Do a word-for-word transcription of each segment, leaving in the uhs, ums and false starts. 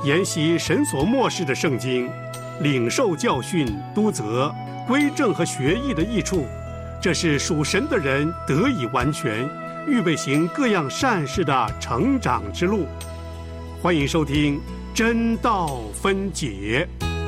研习神所默示的圣经，领受教训、督责、归正和学义的益处，这是属神的人得以完全，预备行各样善事的成长之路。欢迎收听真道分解。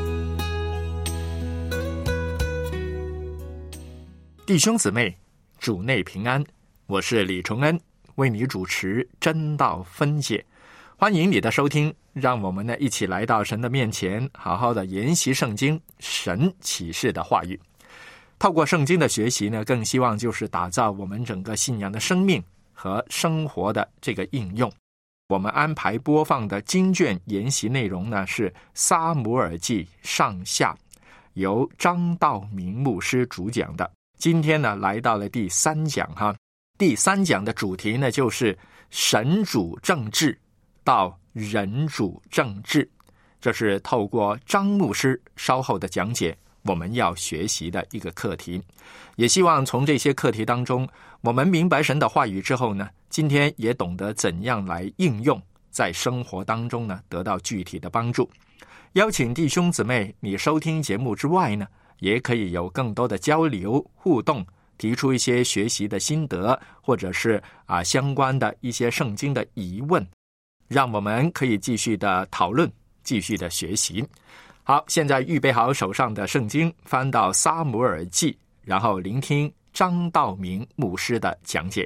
弟兄姊妹，主内平安，我是李崇恩，为你主持真道分解。欢迎你的收听，让我们呢一起来到神的面前，好好的研习圣经神启示的话语。透过圣经的学习呢，更希望就是打造我们整个信仰的生命和生活的这个应用。我们安排播放的经卷研习内容呢是撒母耳记上下，由张道明牧师主讲的。今天呢来到了第三讲哈，第三讲的主题呢就是神主政治到人主政治，这是透过张牧师稍后的讲解我们要学习的一个课题。也希望从这些课题当中，我们明白神的话语之后呢，今天也懂得怎样来应用，在生活当中呢得到具体的帮助。邀请弟兄姊妹，你收听节目之外呢，也可以有更多的交流互动，提出一些学习的心得，或者是啊相关的一些圣经的疑问，让我们可以继续的讨论，继续的学习。好，现在预备好手上的圣经，翻到撒母耳记，然后聆听张道明牧师的讲解。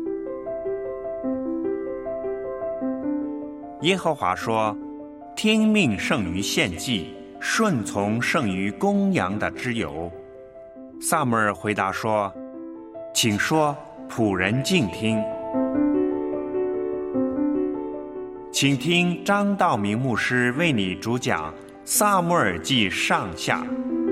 耶和华说，听命胜于献祭，顺从胜于公羊的脂油。撒母耳回答说，请说，仆人静听。请听张道明牧师为你主讲撒母耳记上下。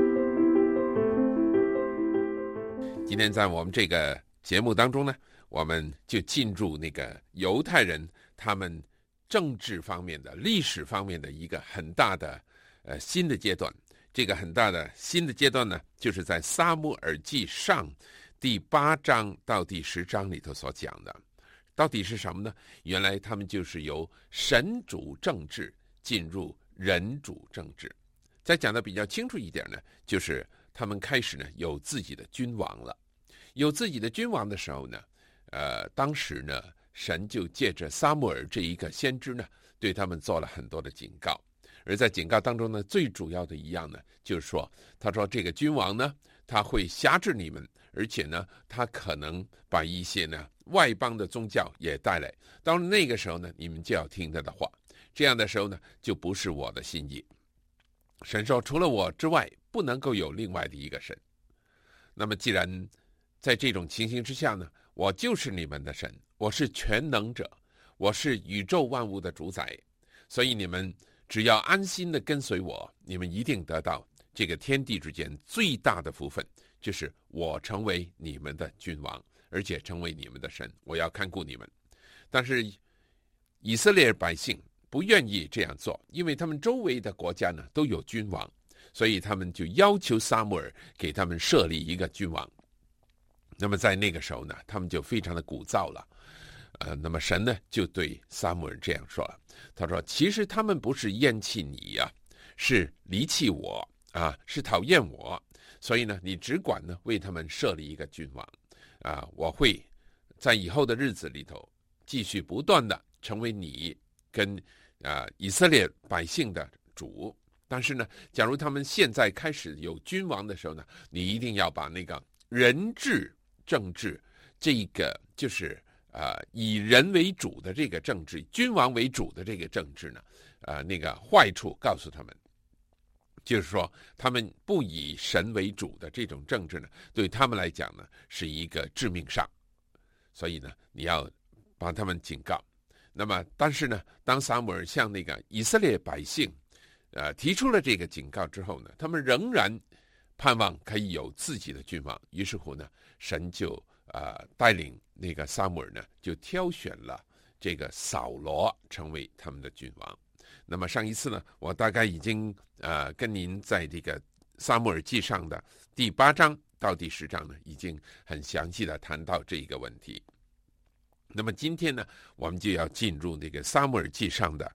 今天在我们这个节目当中呢，我们就进入那个犹太人他们政治方面的、历史方面的一个很大的呃新的阶段。这个很大的新的阶段呢，就是在撒母耳记上第八章到第十章里头所讲的。到底是什么呢？原来他们就是由神主政治进入人主政治。再讲的比较清楚一点呢，就是他们开始呢有自己的君王了。有自己的君王的时候呢，呃，当时呢，神就借着撒母耳这一个先知呢，对他们做了很多的警告。而在警告当中呢，最主要的一样呢，就是说，他说这个君王呢，他会辖制你们，而且呢，他可能把一些呢外邦的宗教也带来。到了那个时候呢，你们就要听他的话。这样的时候呢，就不是我的心意。神说，除了我之外，不能够有另外的一个神。那么，既然在这种情形之下呢，我就是你们的神，我是全能者，我是宇宙万物的主宰，所以你们只要安心的跟随我，你们一定得到这个天地之间最大的福分，就是我成为你们的君王，而且成为你们的神，我要看顾你们。但是以色列百姓不愿意这样做，因为他们周围的国家呢都有君王，所以他们就要求撒母耳给他们设立一个君王。那么在那个时候呢，他们就非常的鼓噪了。呃，那么神呢就对撒母耳这样说了，他说，其实他们不是厌弃你呀、啊，是离弃我啊，是讨厌我，所以呢，你只管呢为他们设立一个君王啊，我会在以后的日子里头继续不断的成为你跟啊以色列百姓的主。但是呢，假如他们现在开始有君王的时候呢，你一定要把那个人治政治这个就是呃，以人为主的这个政治，君王为主的这个政治呢，呃，那个坏处告诉他们，就是说，他们不以神为主的这种政治呢，对他们来讲呢，是一个致命伤。所以呢，你要把他们警告。那么，但是呢，当撒母耳向那个以色列百姓，呃，提出了这个警告之后呢，他们仍然盼望可以有自己的君王。于是乎呢，神就呃带领那个撒母耳呢，就挑选了这个扫罗成为他们的君王。那么上一次呢，我大概已经呃跟您在这个撒母耳记上的第八章到第十章呢，已经很详细的谈到这一个问题。那么今天呢，我们就要进入那个撒母耳记上的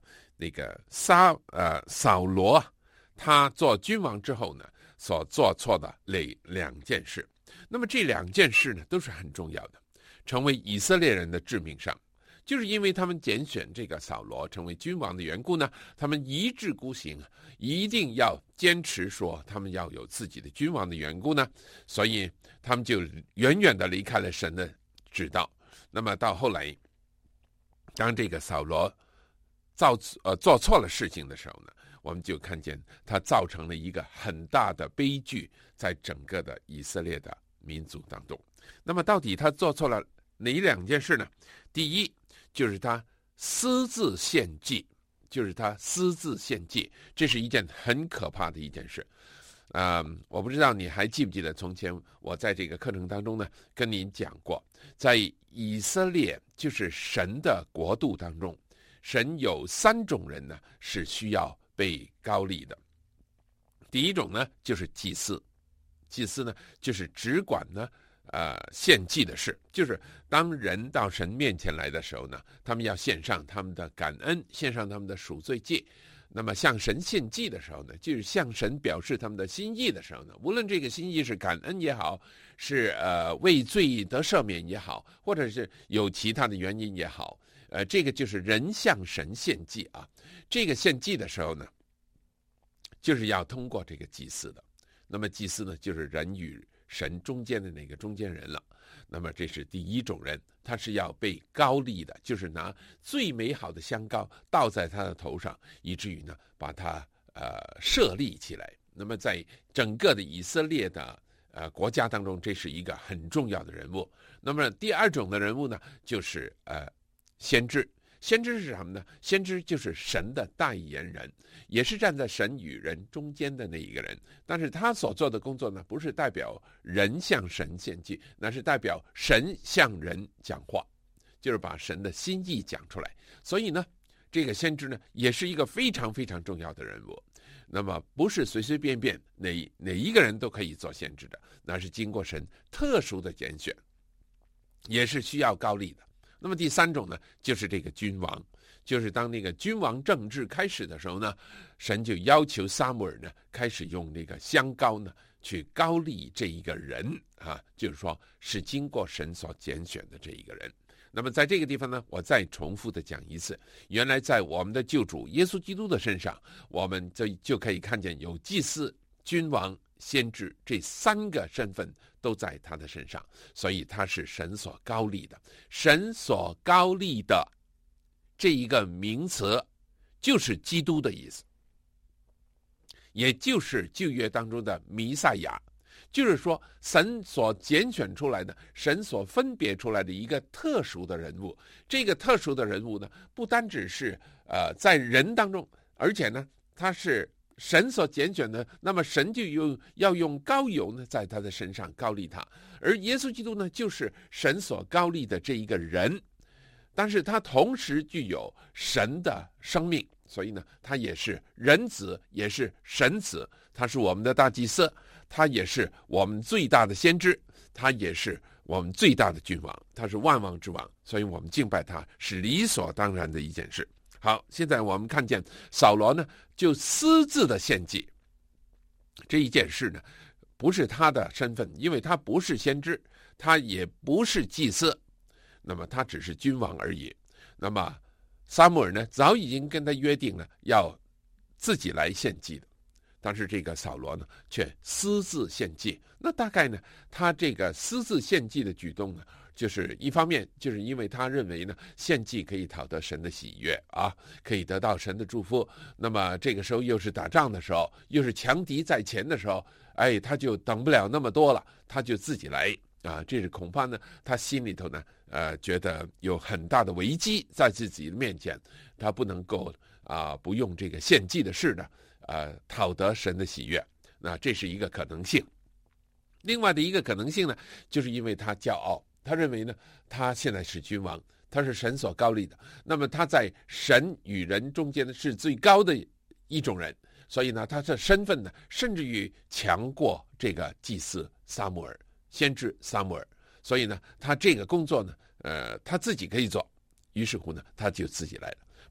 那个撒呃扫罗他做君王之后呢，所做错的那两件事。那么这两件事呢，都是很重要的，成为以色列人的致命伤。就是因为他们拣选这个扫罗成为君王的缘故呢，他们一志孤行，一定要坚持说他们要有自己的君王的缘故呢，所以他们就远远的离开了神的指导。那么到后来，当这个扫罗造呃做错了事情的时候呢，我们就看见他造成了一个很大的悲剧，在整个的以色列的民族当中。那么到底他做错了哪两件事呢？第一，就是他私自献祭，就是他私自献祭，这是一件很可怕的一件事。呃，我不知道你还记不记得，从前我在这个课程当中呢，跟您讲过，在以色列就是神的国度当中，神有三种人呢是需要被膏立的。第一种呢就是祭司，祭司呢就是只管呢呃，献祭的事，就是当人到神面前来的时候呢，他们要献上他们的感恩，献上他们的赎罪祭。那么向神献祭的时候呢，就是向神表示他们的心意的时候呢，无论这个心意是感恩也好，是呃为罪得赦免也好，或者是有其他的原因也好，呃，这个就是人向神献祭啊。这个献祭的时候呢，就是要通过这个祭司的。那么祭司呢，就是人与神中间的那个中间人了。那么这是第一种人，他是要被膏立的，就是拿最美好的香膏倒在他的头上，以至于呢把他呃设立起来。那么在整个的以色列的呃国家当中，这是一个很重要的人物。那么第二种的人物呢，就是呃先知。先知是什么呢？先知就是神的代言人，也是站在神与人中间的那一个人。但是他所做的工作呢，不是代表人向神献祭，那是代表神向人讲话，就是把神的心意讲出来。所以呢，这个先知呢，也是一个非常非常重要的人物。那么不是随随便便哪哪一个人都可以做先知的，那是经过神特殊的拣选，也是需要膏立的。那么第三种呢，就是这个君王，就是当那个君王政治开始的时候呢，神就要求撒母耳呢开始用那个香膏呢去膏立这一个人啊，就是说是经过神所拣选的这一个人。那么在这个地方呢，我再重复的讲一次，原来在我们的救主耶稣基督的身上，我们就就可以看见有祭司、君王、先知这三个身份都在他的身上，所以他是神所膏立的。神所膏立的这一个名词就是基督的意思，也就是旧约当中的弥赛亚，就是说神所拣选出来的，神所分别出来的一个特殊的人物。这个特殊的人物呢，不单只是呃在人当中，而且呢他是神所拣选的，那么神就用要用膏油呢在他的身上膏立他。而耶稣基督呢，就是神所膏立的这一个人，但是他同时具有神的生命，所以呢他也是人子，也是神子，他是我们的大祭司，他也是我们最大的先知，他也是我们最大的君王，他是万王之王，所以我们敬拜他是理所当然的一件事。好，现在我们看见扫罗呢就私自的献祭，这一件事呢不是他的身份，因为他不是先知，他也不是祭司，那么他只是君王而已。那么撒母耳呢早已经跟他约定了要自己来献祭的，但是这个扫罗呢却私自献祭。那大概呢他这个私自献祭的举动呢，就是一方面就是因为他认为呢献祭可以讨得神的喜悦啊，可以得到神的祝福。那么这个时候又是打仗的时候，又是强敌在前的时候，哎，他就等不了那么多了，他就自己来啊。这是恐怕呢他心里头呢呃觉得有很大的危机在自己的面前，他不能够啊不用这个献祭的事呢呃讨得神的喜悦。那这是一个可能性。另外的一个可能性呢，就是因为他骄傲，他认为呢他现在是君王，他是神所膏立的，那么他在神与人中间呢是最高的一种人，所以呢他的身份呢甚至于强过这个祭司撒母耳，先知撒母耳。所以呢他这个工作呢呃他自己可以做，于是乎呢他就自己来了。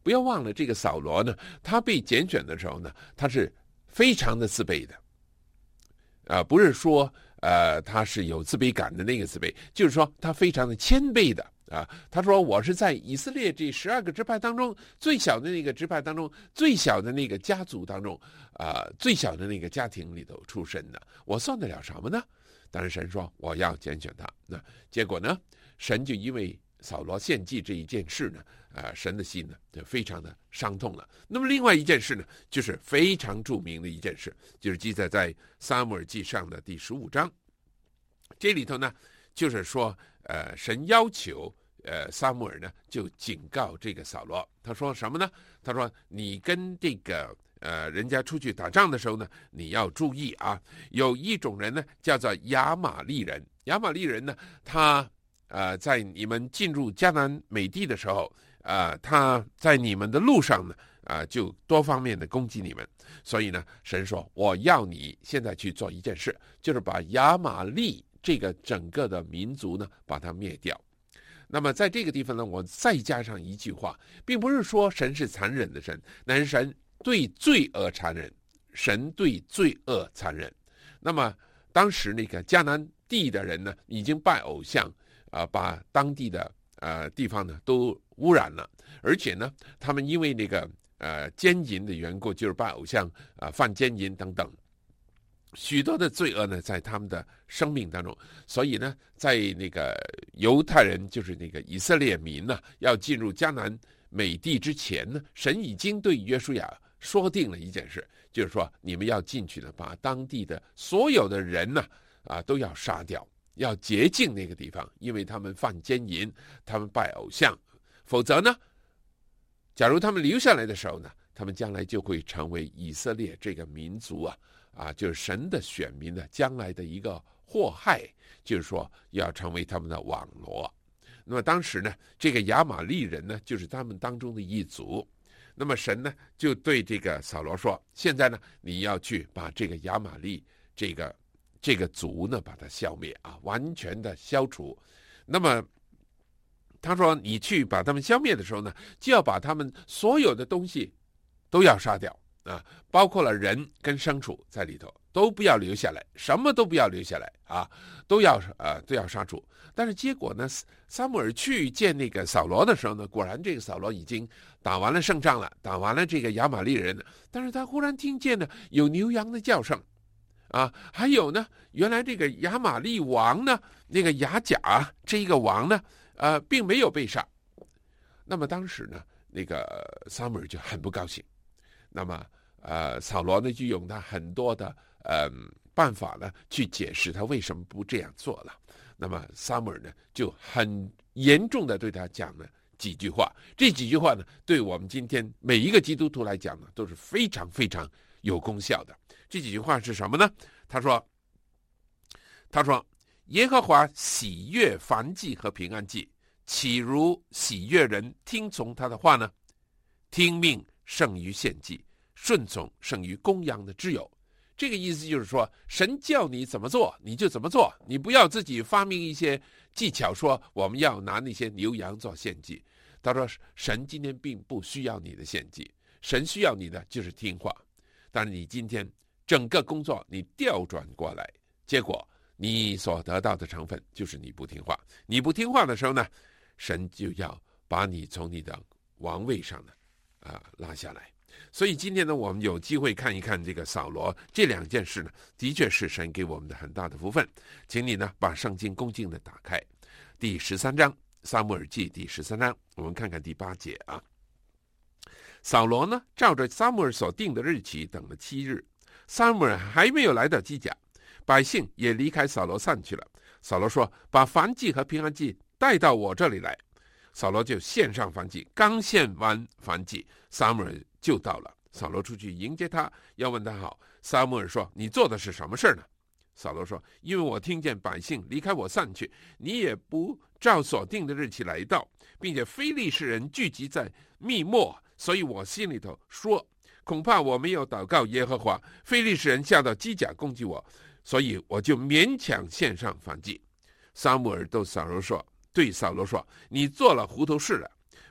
不要忘了这个扫罗呢，他被拣选的时候呢，他是非常的自卑的，啊、呃，不是说呃他是有自卑感的那个自卑，就是说他非常的谦卑的啊。他说我是在以色列这十二个支派当中最小的那个支派当中，最小的那个家族当中，啊、呃，最小的那个家庭里头出生的，我算得了什么呢？但是神说我要拣选他，那结果呢，神就因为扫罗献祭这一件事呢，呃，神的心呢就非常的伤痛了。那么另外一件事呢，就是非常著名的一件事，就是记载在撒母耳记上的第十五章。这里头呢，就是说，呃，神要求呃撒母耳呢就警告这个扫罗，他说什么呢？他说你跟这个呃人家出去打仗的时候呢，你要注意啊，有一种人呢叫做亚玛利人，亚玛利人呢，他呃，在你们进入迦南美地的时候，呃，他在你们的路上呢，啊、呃，就多方面的攻击你们。所以呢，神说我要你现在去做一件事，就是把亚玛利这个整个的民族呢，把它灭掉。那么在这个地方呢，我再加上一句话，并不是说神是残忍的神，乃是神对罪恶残忍，神对罪恶残忍。那么当时那个迦南地的人呢，已经拜偶像。啊、呃，把当地的呃地方呢都污染了，而且呢，他们因为那个呃奸淫的缘故，就是拜偶像啊、呃、犯奸淫等等，许多的罪恶呢在他们的生命当中。所以呢，在那个犹太人，就是那个以色列民呢，要进入迦南美地之前呢，神已经对约书亚说定了一件事，就是说你们要进去呢，把当地的所有的人呢啊、呃、都要杀掉。要洁净那个地方，因为他们犯奸淫，他们拜偶像，否则呢，假如他们留下来的时候呢，他们将来就会成为以色列这个民族啊啊，就是神的选民的将来的一个祸害，就是说要成为他们的网罗。那么当时呢，这个亚玛利人呢，就是他们当中的一族。那么神呢，就对这个扫罗说：“现在呢，你要去把这个亚玛利这个。”这个族呢，把它消灭啊，完全的消除。那么他说，你去把他们消灭的时候呢，就要把他们所有的东西都要杀掉啊，包括了人跟牲畜在里头，都不要留下来，什么都不要留下来啊，都要呃都要杀除。但是结果呢，撒母耳去见那个扫罗的时候呢，果然这个扫罗已经打完了胜仗了，打完了这个亚玛利人了。但是他忽然听见呢，有牛羊的叫声。啊，还有呢，原来这个亚玛利王呢，那个亚甲这一个王呢，呃，并没有被杀。那么当时呢，那个撒母耳就很不高兴。那么，呃，扫罗呢就用他很多的呃办法呢去解释他为什么不这样做了。那么撒母耳呢就很严重的对他讲了几句话。这几句话呢，对我们今天每一个基督徒来讲呢，都是非常非常有功效的。这几句话是什么呢？他说：“他说，耶和华喜悦燔祭和平安祭，岂如喜悦人听从他的话呢？听命胜于献祭，顺从胜于公羊的脂油。”这个意思就是说，神叫你怎么做，你就怎么做，你不要自己发明一些技巧，说我们要拿那些牛羊做献祭。他说，神今天并不需要你的献祭，神需要你的就是听话。但是你今天整个工作你调转过来，结果你所得到的成分就是你不听话。你不听话的时候呢，神就要把你从你的王位上呢啊、呃、拉下来。所以今天呢，我们有机会看一看这个扫罗这两件事呢，的确是神给我们的很大的福分。请你呢把圣经恭敬的打开，第十三章撒母耳记第十三章，我们看看第八节啊。扫罗呢，照着撒母耳所定的日期等了七日，撒母耳还没有来到基甲，百姓也离开扫罗散去了。扫罗说：“把燔祭和平安祭带到我这里来。”扫罗就献上燔祭，刚献完燔祭，撒母耳就到了。扫罗出去迎接他，要问他好。撒母耳说：“你做的是什么事呢？”扫罗说：“因为我听见百姓离开我散去，你也不照所定的日期来到，并且非利士人聚集在密末，所以我心里头说，恐怕我没有祷告耶和华，非利士人下到基甲攻击我，所以我就勉强献上燔祭。”撒母耳对扫罗说：“对扫罗说，你做了糊涂事了，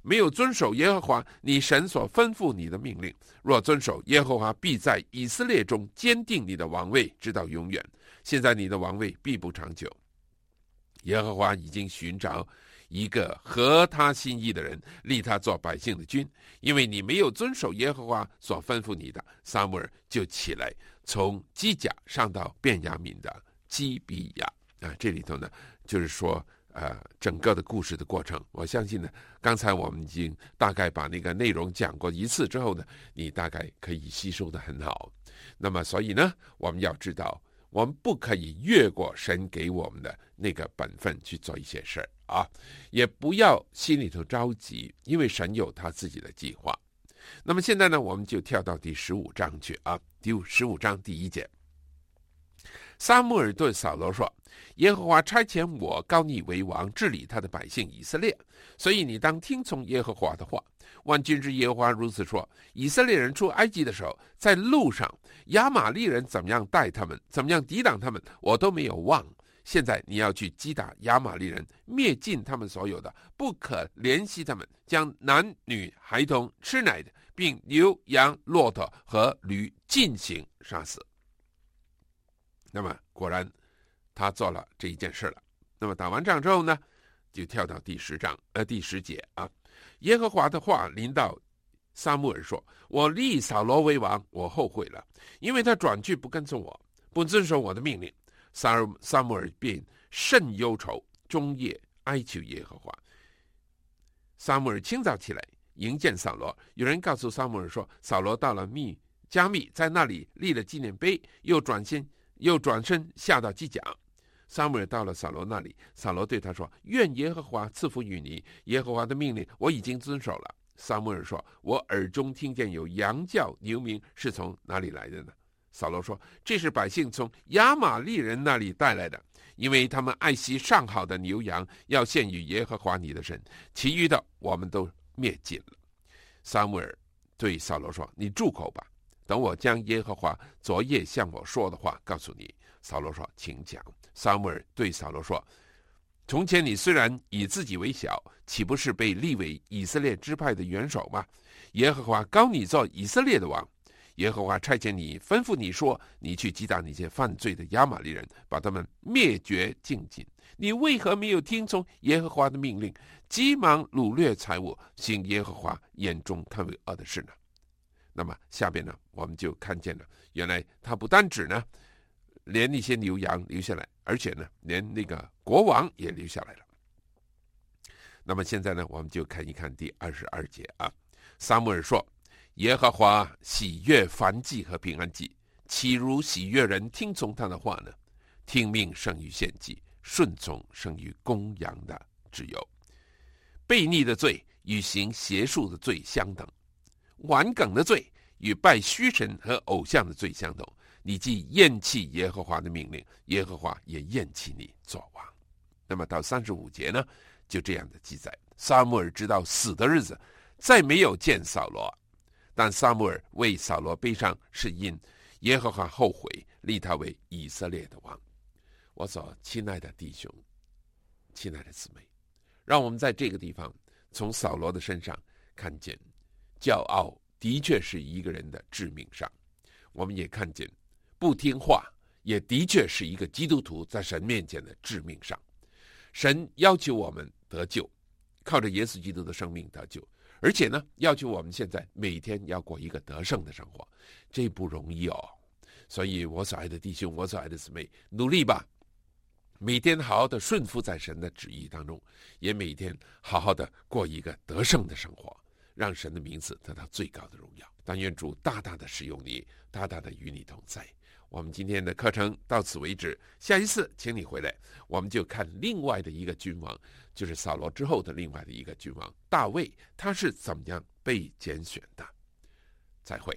没有遵守耶和华你神所吩咐你的命令。若遵守，耶和华必在以色列中坚定你的王位，直到永远。现在你的王位必不长久。耶和华已经寻找一个合他心意的人，立他做百姓的君。因为你没有遵守耶和华所吩咐你的，撒母耳就起来，从基甲上到便雅悯的基比亚。啊，这里头呢，就是说，呃，整个的故事的过程，我相信呢，刚才我们已经大概把那个内容讲过一次之后呢，你大概可以吸收得很好。那么，所以呢，我们要知道，我们不可以越过神给我们的那个本分去做一些事儿啊，也不要心里头着急，因为神有他自己的计划。那么现在呢，我们就跳到第十五章去啊，第十五章第一节，撒母耳对扫罗说：耶和华差遣我膏你为王，治理他的百姓以色列，所以你当听从耶和华的话。万军之耶和华如此说：以色列人出埃及的时候，在路上亚玛力人怎么样待他们，怎么样抵挡他们，我都没有忘。现在你要去击打亚玛力人，灭尽他们所有的，不可怜惜他们，将男女孩童吃奶的，并牛羊骆驼和驴尽行杀死。那么果然他做了这一件事了。那么打完仗之后呢，就跳到第十章呃第十节啊，耶和华的话临到撒母耳说：我立扫罗为王，我后悔了，因为他转去不跟从我，不遵守我的命令。撒撒母耳便甚忧愁，终夜哀求耶和华。撒母耳清早起来迎见扫罗，有人告诉撒母耳说，扫罗到了密加密，在那里立了纪念碑，又转身又转身下到基甲。撒母耳到了扫罗那里，扫罗对他说：愿耶和华赐福于你，耶和华的命令我已经遵守了。撒母耳说：我耳中听见有羊叫牛鸣，是从哪里来的呢？扫罗说：这是百姓从亚玛力人那里带来的，因为他们爱惜上好的牛羊，要献与耶和华你的神，其余的我们都灭尽了。撒母耳对扫罗说：你住口吧，等我将耶和华昨夜向我说的话告诉你。扫罗说：请讲。撒母耳对扫罗说：从前你虽然以自己为小，岂不是被立为以色列支派的元首吗？耶和华膏你做以色列的王，耶和华差遣你，吩咐你说，你去击打那些犯罪的亚玛力人，把他们灭绝净尽。你为何没有听从耶和华的命令，急忙掳掠财物，行耶和华眼中看为恶的事呢？那么下边呢，我们就看见了，原来他不单指呢连那些牛羊留下来，而且呢连那个国王也留下来了。那么现在呢，我们就看一看第二十二节啊。撒母耳说：耶和华喜悦燔祭和平安祭，岂如喜悦人听从他的话呢？听命胜于献祭，顺从胜于公羊的脂油。悖逆的罪与行邪术的罪相等，顽梗的罪与拜虚神和偶像的罪相同。你既厌弃耶和华的命令，耶和华也厌弃你做王。那么到三十五节呢，就这样的记载：撒母耳直到死的日子，再没有见扫罗。但撒母耳为扫罗悲伤，是因耶和华后悔，立他为以色列的王。我所亲爱的弟兄，亲爱的姊妹，让我们在这个地方从扫罗的身上看见，骄傲的确是一个人的致命伤。我们也看见不听话也的确是一个基督徒在神面前的致命伤。神要求我们得救，靠着耶稣基督的生命得救，而且呢，要求我们现在每天要过一个得胜的生活，这不容易哦。所以我所爱的弟兄，我所爱的姊妹，努力吧，每天好好的顺服在神的旨意当中，也每天好好的过一个得胜的生活，让神的名字得到最高的荣耀。但愿主大大的使用你，大大的与你同在。我们今天的课程到此为止，下一次请你回来，我们就看另外的一个君王，就是扫罗之后的另外的一个君王大卫，他是怎么样被拣选的。再会。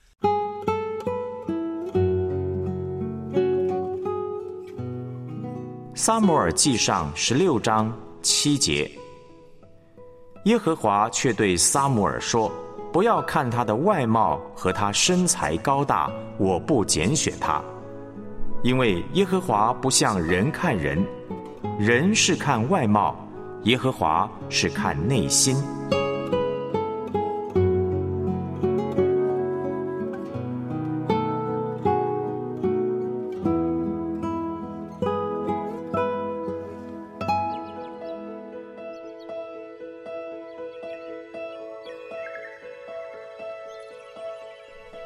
撒母耳记上十六章七节，耶和华却对撒母耳说：不要看他的外貌和他身材高大，我不拣选他，因为耶和华不像人看人，人是看外貌，耶和华是看内心。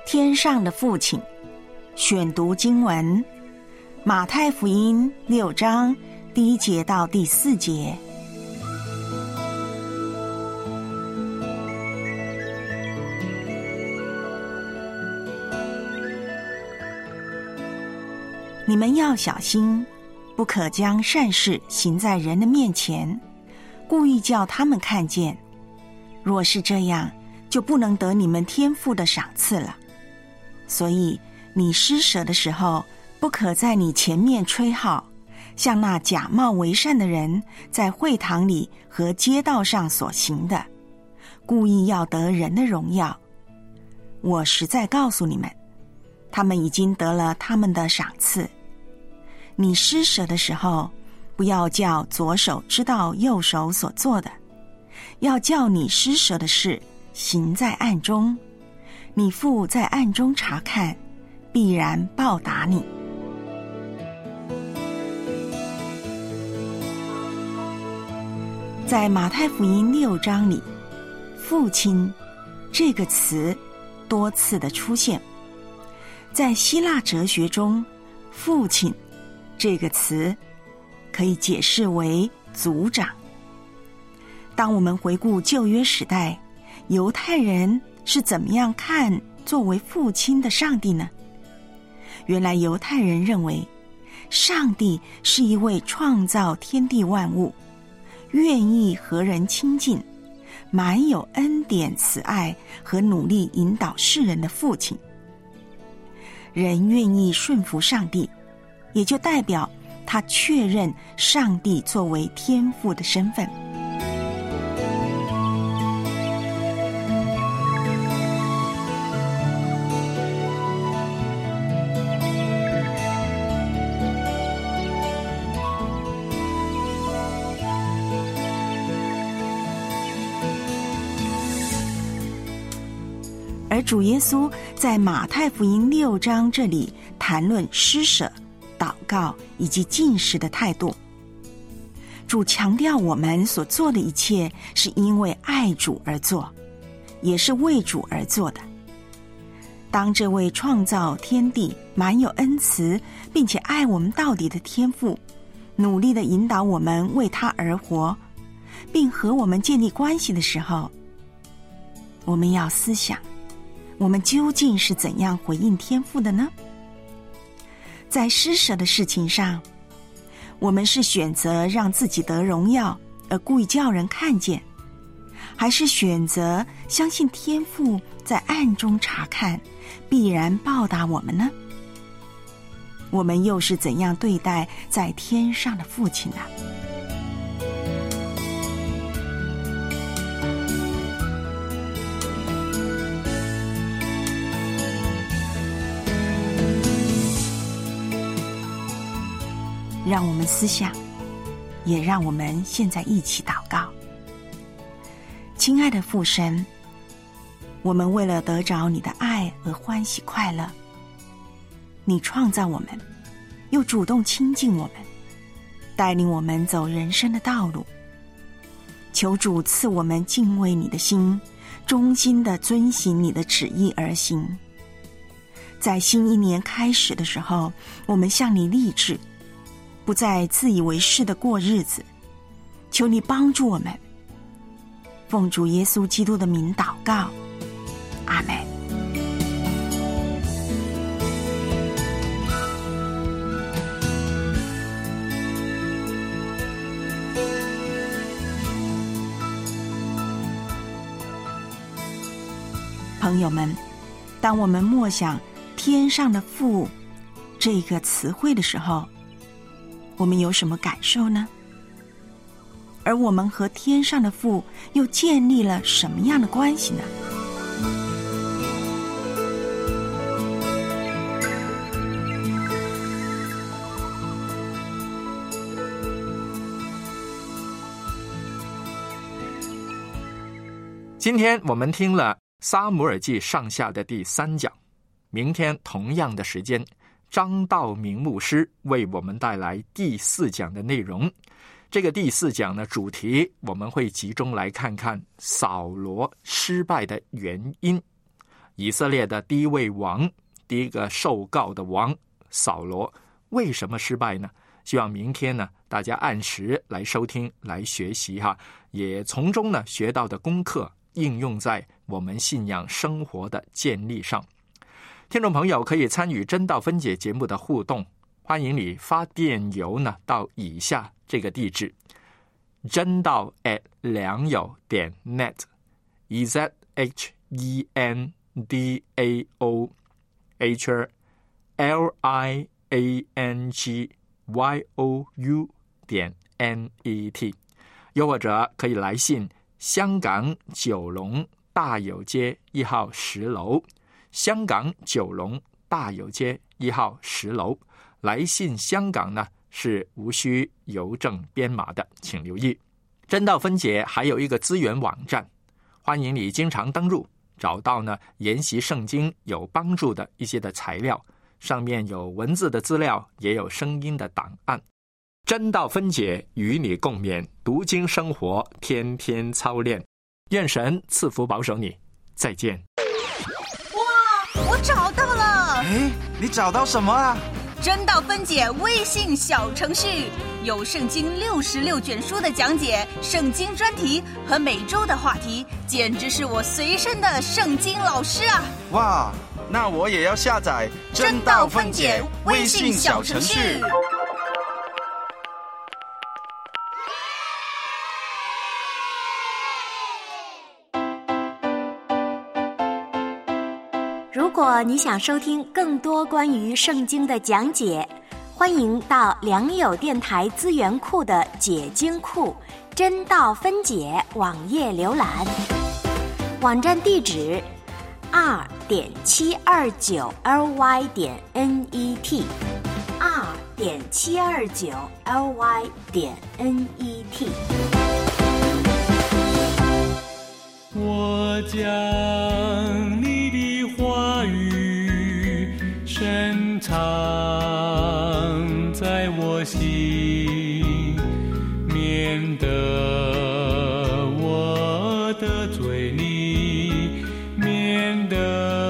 天上的父亲。选读经文：马太福音六章第一节到第四节。你们要小心，不可将善事行在人的面前，故意叫他们看见。若是这样，就不能得你们天父的赏赐了。所以你施舍的时候，不可在你前面吹号，像那假冒为善的人在会堂里和街道上所行的，故意要得人的荣耀。我实在告诉你们，他们已经得了他们的赏赐。你施舍的时候，不要叫左手知道右手所做的，要叫你施舍的事行在暗中，你父在暗中查看，必然报答你。在马太福音六章里，父亲这个词多次的出现。在希腊哲学中，父亲这个词可以解释为族长。当我们回顾旧约时代，犹太人是怎么样看作为父亲的上帝呢？原来犹太人认为，上帝是一位创造天地万物，愿意和人亲近，满有恩典慈爱和努力引导世人的父亲。人愿意顺服上帝，也就代表他确认上帝作为天父的身份。而主耶稣在马太福音六章这里谈论施舍、祷告以及进食的态度。主强调我们所做的一切是因为爱主而做，也是为主而做的。当这位创造天地、满有恩慈并且爱我们到底的天父努力地引导我们为他而活，并和我们建立关系的时候，我们要思想，我们究竟是怎样回应天父的呢？在施舍的事情上，我们是选择让自己得荣耀而故意叫人看见，还是选择相信天父在暗中查看，必然报答我们呢？我们又是怎样对待在天上的父亲呢？让我们思想，也让我们现在一起祷告。亲爱的父神，我们为了得着你的爱而欢喜快乐，你创造我们，又主动亲近我们，带领我们走人生的道路。求主赐我们敬畏你的心，忠心地遵行你的旨意而行。在新一年开始的时候，我们向你立志，不再自以为是的过日子，求你帮助我们。奉主耶稣基督的名祷告，阿们。朋友们，当我们默想天上的父这个词汇的时候，我们有什么感受呢？而我们和天上的父又建立了什么样的关系呢？ 今天我们听了撒母耳记上下的第三讲，明天同样的时间，张道明牧师为我们带来第四讲的内容。这个第四讲的主题，我们会集中来看看扫罗失败的原因， 以色列的第一位王，第一个受告的王扫罗为什么失败呢？希望明天呢，大家按时来收听来学习哈，也从中呢学到的功课应用在我们信仰生活的建立上。听众朋友可以参与真道分解节目的互动，欢迎你发电邮呢到以下这个地址：真道 at 良友点 net e z h e n d a o h l i a n g y o u 点 n e t， 又或者可以来信香港九龙大有街一号十楼，香港九龙大有街一号十楼。来信香港呢是无需邮政编码的，请留意。真道分解还有一个资源网站，欢迎你经常登入，找到呢研习圣经有帮助的一些的材料，上面有文字的资料，也有声音的档案。真道分解与你共勉，读经生活，天天操练。愿神赐福保守你，再见。 哇，我找到了！ 哎，你找到什么啊？ 真道分解微信小程序，有圣经六十六卷书的讲解，圣经专题和每周的话题，简直是我随身的圣经老师啊！ 哇，那我也要下载真道分解微信小程序。 如果你想收听更多关于圣经的讲解，欢迎到良友电台资源库的解经库真道分解网页浏览，网站地址 r 点七二九 l y 点 n e t r 点七二九 l y 点 n e t。 我将你的话语深藏在我心，免得我的嘴里，免得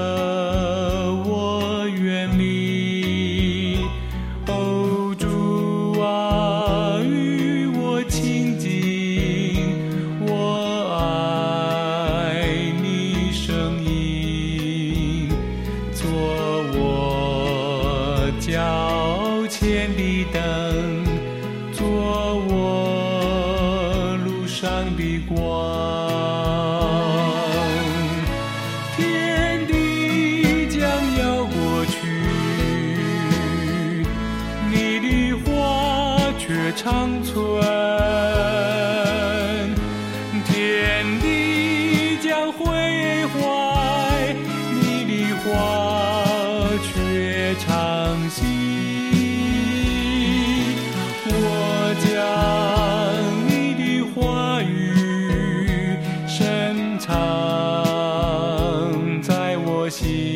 我远离。哦，主啊，与我亲近，我爱你声音，做我脚前的灯，做我路上的光。天地将要过去，你的话却长存。天地将毁坏，你的话却长新。我将你的话语深藏在我心。